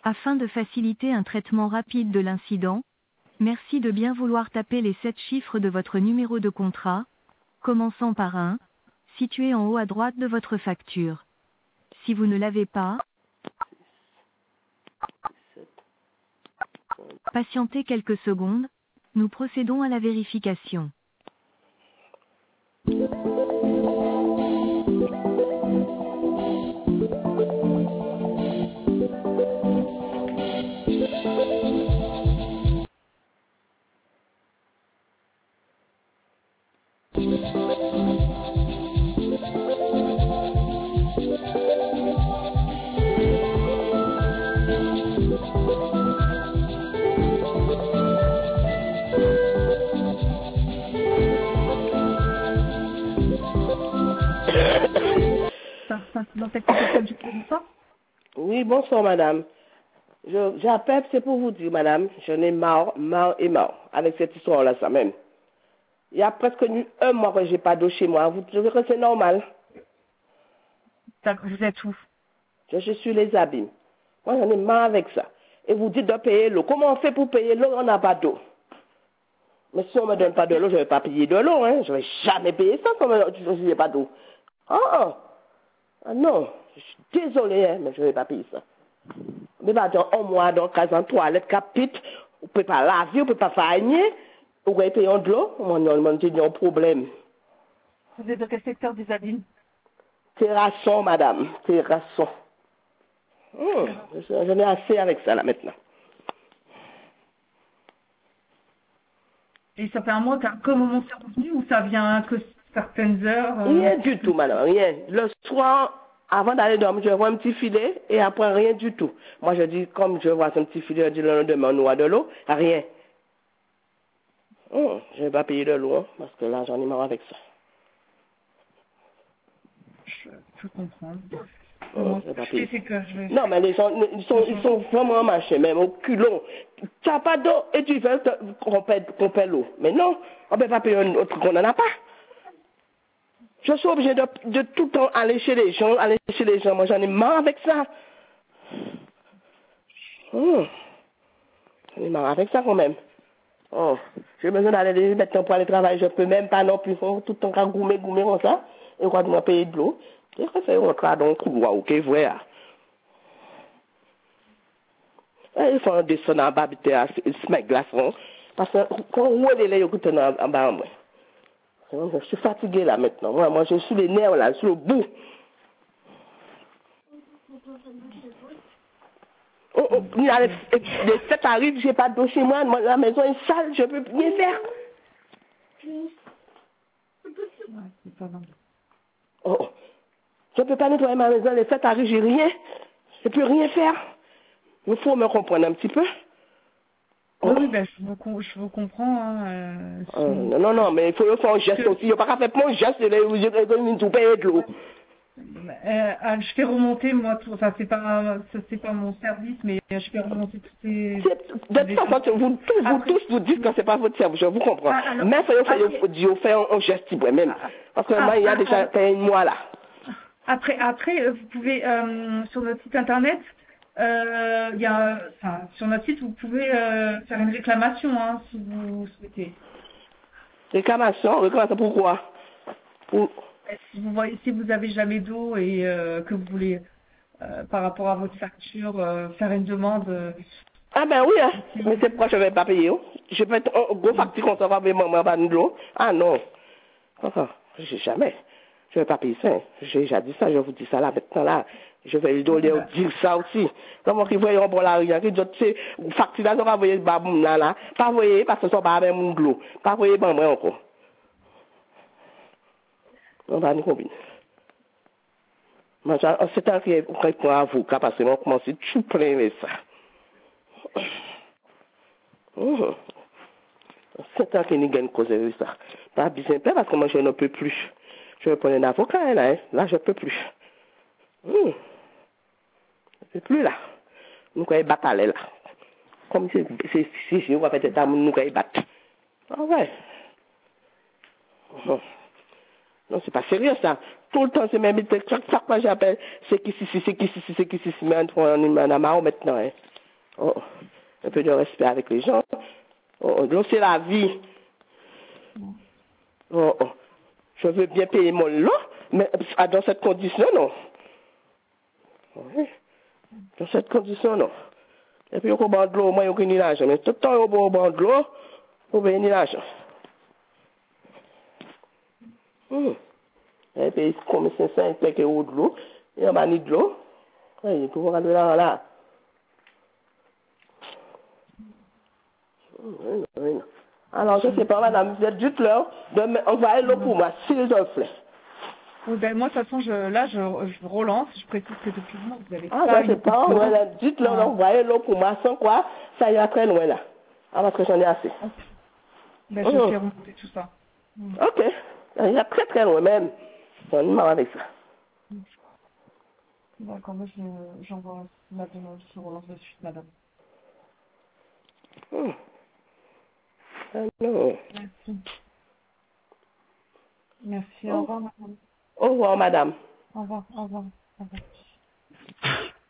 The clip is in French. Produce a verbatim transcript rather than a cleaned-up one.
Afin de faciliter un traitement rapide de l'incident, merci de bien vouloir taper les sept chiffres de votre numéro de contrat, commençant par un, situé en haut à droite de votre facture. Si vous ne l'avez pas, patientez quelques secondes, nous procédons à la vérification. Dans cette téléphone du bonsoir. Oui, bonsoir madame. Je- J'appelle, c'est pour vous dire madame, j'en ai marre, marre et marre avec cette histoire-là, ça même. Il y a presque eu un mois que j'ai pas d'eau chez moi. Vous trouvez que c'est normal? D'accord, vous êtes où? Je, je suis les abîmes. Moi, j'en ai marre avec ça. Et vous dites de payer l'eau. Comment on fait pour payer l'eau? On n'a pas d'eau. Mais si on me donne pas de l'eau, je vais pas payer de l'eau, hein. Je vais jamais payer ça comme je n'ai pas d'eau. Ah, ah, ah, non. Je suis désolée, hein, mais je vais pas payer ça. Mais bah, dans un mois, dans quinze ans, toilette capite, on peut pas laver, on peut pas faigner, on va payer de l'eau, on a un problème. Vous êtes dans quel secteur des Abîmes? Terrasson, madame, terrasson. Hum, J'en ai assez avec ça, là, maintenant. Et ça fait un mois qu'un comme moment c'est revenu ou ça vient que certaines heures euh... Rien du tout, madame, rien. Le soir, avant d'aller dormir, je vois un petit filet et après, rien du tout. Moi, je dis, comme je vois ce petit filet, je dis le lendemain, on aura de l'eau, rien. Hum, je ne vais pas payer de l'eau, hein, parce que là, j'en ai marre avec ça. Je, je comprends. Hum, Moi, je vais pas ce que je payer. fais, c'est que je vais... Non, mais les gens, ils sont, ils sont vraiment marchés, même au culon. Tu n'as pas d'eau et tu veux qu'on paie, qu'on paie l'eau. Mais non, on ne peut pas payer un autre qu'on n'en a pas. Je suis obligé de, de tout le temps aller chez les gens, aller chez les gens. Moi, j'en ai marre avec ça. Hum. J'en ai marre avec ça quand même. Oh, j'ai besoin d'aller maintenant pour aller travailler. Je peux même pas non plus faire tout le temps qu'à goumer, goumer comme ça. Et quoi, de me payer de l'eau. Et quoi, c'est rentrer dans le couloir, ok, voilà. Il faut descendre en bas, habiter à ce mec glaçon. Parce que quand on est là, écoute, en bas, moi. Je suis fatigué là maintenant. Moi, moi, je suis les nerfs là, sur le bout. Oh, oh, il y a les, les fêtes arrivent, j'ai pas d'eau chez moi, moi, la maison est sale, je peux rien faire. Ouais, c'est pas normal. Oh, oh. Je peux pas nettoyer ma maison, les fêtes arrivent, j'ai rien. Je peux rien faire. Il faut me comprendre un petit peu. Oui, Oh. oui, ben, je, vous, com- je vous comprends. Hein, euh, Euh, si- non, non, non, mais il faut faire un geste aussi. Il n'y a pas qu'à faire mon geste, il y a une tout payer de l'eau. Euh, ah, je fais remonter moi tout, enfin c'est pas ça, c'est pas mon service mais je fais remonter toutes ces C'est- De toute façon, vous, tous, vous Après- tous vous dites que c'est pas votre service, je vous comprends. Ah, alors, Mais il faut faire, après- il faut faire un geste, ouais, même. Ah, Parce que ah, moi, il y a ah, déjà ah. un mois là. après après euh, vous pouvez euh, sur notre site internet euh, il y a enfin sur notre site vous pouvez euh, faire une réclamation hein, si vous souhaitez. Réclamation, réclamation pourquoi? Pour... Si vous voyez si vous avez jamais d'eau et euh, que vous voulez euh, par rapport à votre facture euh, faire une demande euh, Ah ben oui, hein. Mais c'est pourquoi je ne vais pas payer. Oh. Je vais être un gros facture contre va payer maman pas de l'eau. Ah non. Ah, j'ai jamais. Je ne vais pas payer ça. Hein. J'ai déjà dit ça, je vous dis ça là maintenant là. Je vais lui donner dire ça aussi. Comment qu'ils voient pour la rien, qui dit c'est facture là, on va voyer baboum là là. Pas voyer parce que ça pas avec mon de l'eau. Pas voyer ben moi encore. On va nous combiner. Mais c'est un qui répond à vous, parce que on commence tout plein de ça. Mmh. C'est un qui n'y gagne cause de ça. Pas besoin de parce que moi je ne peux plus. Je vais prendre un avocat là, hein. Là je peux plus. Mmh. Je peux plus là. Nous allons battre là. Comme si c'est si je vois peut-être nous allons battre. Ah ouais. Mmh. Non, c'est pas sérieux ça. Tout le temps c'est même chaque fois j'appelle c'est qui si c'est qui si c'est qui si mais on est en marre maintenant hein. Oh, un peu de respect avec les gens. Oh, donc c'est la vie. Oh, oh. Je veux bien payer mon lot, mais dans cette condition, non. Oui. Dans cette condition, non. Et puis, au bord de l'eau, moi, il n'y a aucun l'argent. Mais tout le temps, au bord de l'eau, vous payez l'argent. Hum. Et puis, comme c'est ça, il paye que de l'eau, il y a un de l'eau. Oui, tout le monde là, là. Oui, oui. Alors, je ne sais pas, madame, vous êtes juste là, de envoyer l'eau pour moi, s'il te plaît. Oui, ben moi, de toute façon, je, là, je, je relance, je précise que depuis le moment, vous avez Ah, pas je ne une sais pas, coupure. ouais, dites-le, Ah. envoyez l'eau pour moi, sans quoi, ça ira très loin, là. Ah, parce que j'en ai assez. Ok. Ben, je Hum. fais remonter tout ça. Mm. Ok, ça ira très très loin, même. J'en ai marre avec ça. D'accord, moi, je- j'envoie la demande, je relance de suite, madame. Hum. Ah, non. Merci. Merci, au Oh. revoir, madame. Au revoir, madame. Au revoir, au revoir, au revoir.